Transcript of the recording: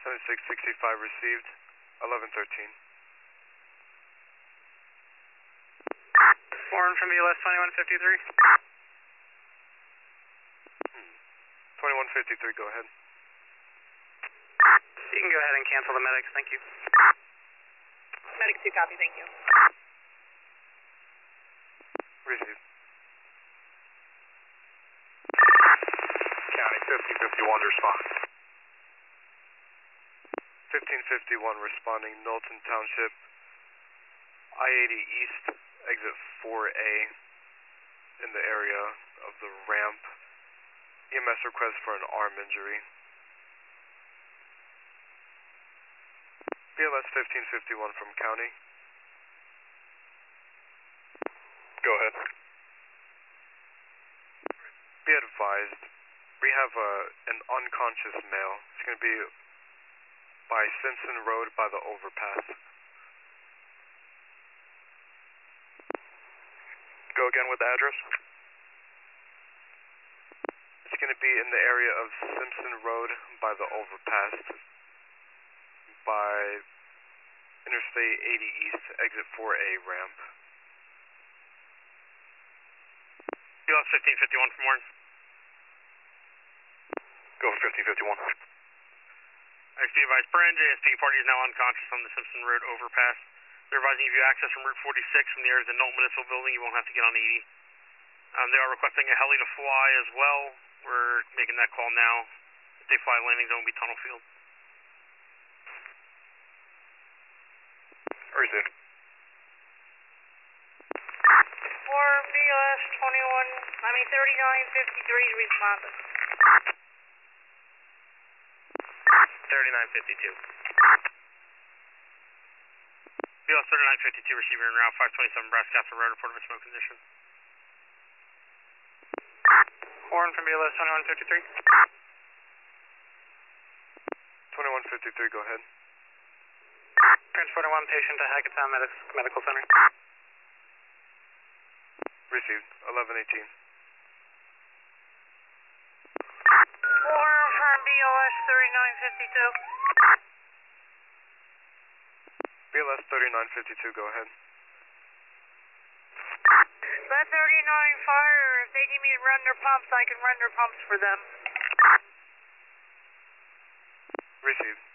7665 received, 1113. Warren from BLS 2153. 2153, go ahead. You can go ahead and cancel the medics, thank you. Medic 2 copy, thank you. Received. County 1551 to respond. 1551 responding, Milton Township, I-80 East, exit 4A, in the area of the ramp. EMS request for an arm injury. BLS 1551 from County. Go ahead. Be advised, we have an unconscious male. It's going to be by Simpson Road by the overpass. Go again with the address. It's going to be in the area of Simpson Road by the overpass, by Interstate 80 East, exit 4A ramp. BLS 1551 from Warren. Go for 1551. XP advised, Brand JSP party is now unconscious on the Simpson Road overpass. They're advising if you access from Route 46 from the area of the Knowlton Municipal Building, you won't have to get on 80. They are requesting a heli to fly as well. We're making that call now. If they fly, landing zone will be tunnel field. Received. For BLS 3953 responded. 3952. BLS 3952 receiver en route 527 Brass Castle Road, report of a smoke condition. Warren from BLS 2153. 2153, go ahead. Transporting one patient to Hackettstown Medical Center. Received, 1118. Warren from BLS 3952. BLS 3952, go ahead. Let 39 fire. If they need me to run their pumps, I can run their pumps for them. Received.